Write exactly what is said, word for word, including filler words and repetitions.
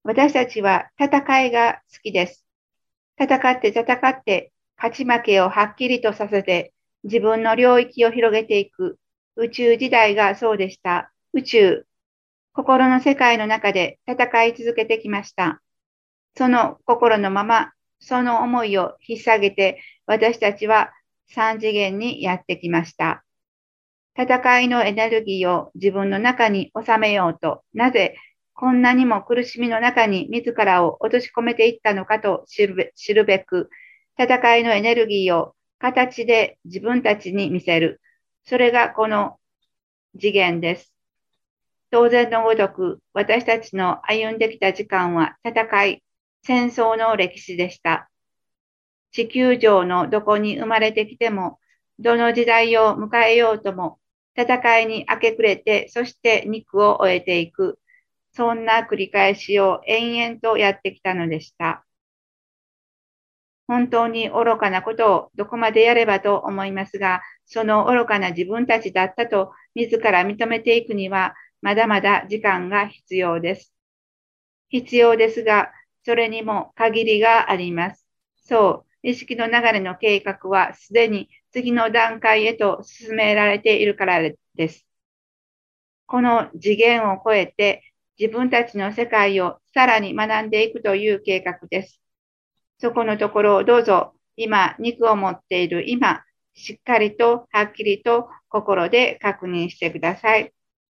私たちは戦いが好きです。戦って戦って勝ち負けをはっきりとさせて自分の領域を広げていく宇宙時代がそうでした。宇宙、心の世界の中で戦い続けてきました。その心のまま、その思いを引っ提げて私たちは三次元にやってきました。戦いのエネルギーを自分の中に収めようと、なぜこんなにも苦しみの中に自らを落とし込めていったのかと知るべ知るべく、戦いのエネルギーを形で自分たちに見せる。それがこの次元です。当然のごとく、私たちの歩んできた時間は戦い、戦争の歴史でした。地球上のどこに生まれてきても、どの時代を迎えようとも、戦いに明け暮れて、そして肉を終えていく。そんな繰り返しを延々とやってきたのでした。本当に愚かなことをどこまでやればと思いますが、その愚かな自分たちだったと自ら認めていくには、まだまだ時間が必要です。必要ですが、それにも限りがあります。そう、意識の流れの計画はすでに次の段階へと進められているからです。この次元を超えて自分たちの世界をさらに学んでいくという計画です。そこのところをどうぞ今、肉を持っている今、しっかりとはっきりと心で確認してください。